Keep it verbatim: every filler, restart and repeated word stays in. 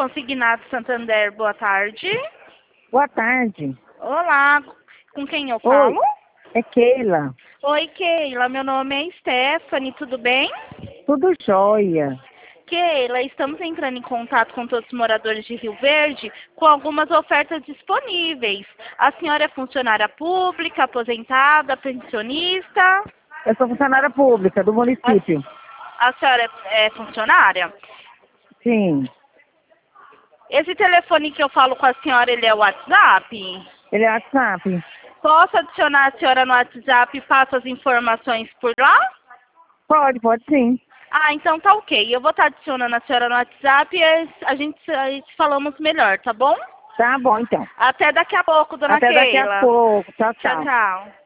Consignado Santander, boa tarde. Boa tarde. Olá, com quem eu Oi, falo? é Keila. Oi, Keila, meu nome é Stephanie, tudo bem? Tudo jóia. Keila, estamos entrando em contato com todos os moradores de Rio Verde com algumas ofertas disponíveis. A senhora é funcionária pública, aposentada, pensionista? Eu sou funcionária pública do município. A, a senhora é, é funcionária? Sim. Esse telefone que eu falo com a senhora, ele é o WhatsApp? Ele é WhatsApp? Posso adicionar a senhora no WhatsApp e passo as informações por lá? Pode, pode sim. Ah, então tá ok. Eu vou estar adicionando a senhora no WhatsApp e a gente, a gente falamos melhor, tá bom? Tá bom, então. Até daqui a pouco, dona Até Keila. daqui a pouco. Tchau, Tchau, tchau. tchau.